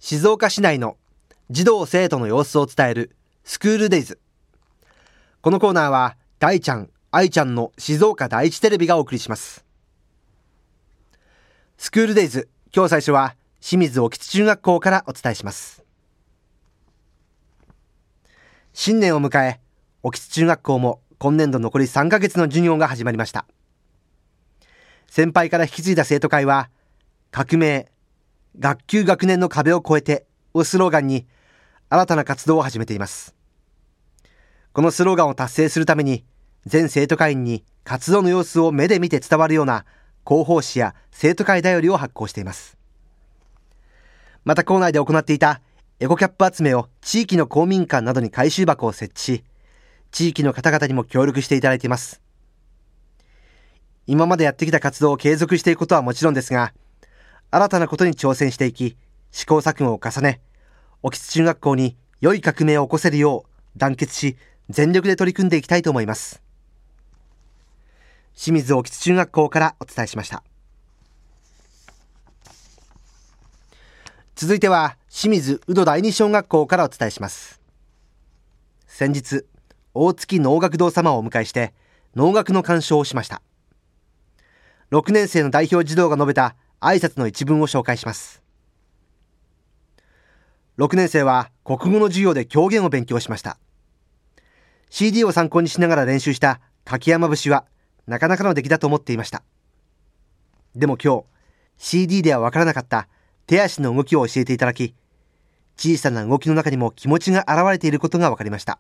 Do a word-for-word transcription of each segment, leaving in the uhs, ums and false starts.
静岡市内の児童生徒の様子を伝えるスクールデイズ。このコーナーは大ちゃん、愛ちゃんの静岡第一テレビがお送りします。スクールデイズ、今日最初は清水興津中学校からお伝えします。新年を迎え、興津中学校も今年度残りさんかげつの授業が始まりました。先輩から引き継いだ生徒会は、革命、学級学年の壁を越えてをスローガンに新たな活動を始めています。このスローガンを達成するために、全生徒会員に活動の様子を目で見て伝わるような広報誌や生徒会だよりを発行しています。また校内で行っていたエコキャップ集めを地域の公民館などに回収箱を設置し、地域の方々にも協力していただいています。今までやってきた活動を継続していくことはもちろんですが、新たなことに挑戦していき、試行錯誤を重ね、興津中学校に良い革命を起こせるよう団結し、全力で取り組んでいきたいと思います。清水興津中学校からお伝えしました。続いては清水宇土第二小学校からお伝えします。先日、大月能楽堂様をお迎えして能楽の鑑賞をしました。ろくねん生の代表児童が述べた挨拶の一文を紹介します。ろくねん生は国語の授業で狂言を勉強しました。シーディー を参考にしながら練習した柿山節はなかなかの出来だと思っていました。でも今日 シーディー ではわからなかった手足の動きを教えていただき、小さな動きの中にも気持ちが現れていることが分かりました。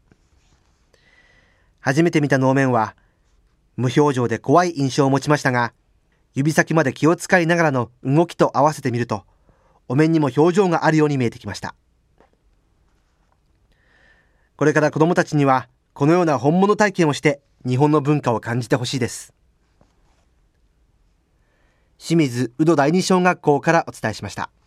初めて見た能面は無表情で怖い印象を持ちましたが、指先まで気を使いながらの動きと合わせてみると、お面にも表情があるように見えてきました。これから子どもたちにはこのような本物体験をして日本の文化を感じてほしいです。清水宇土第二小学校からお伝えしました。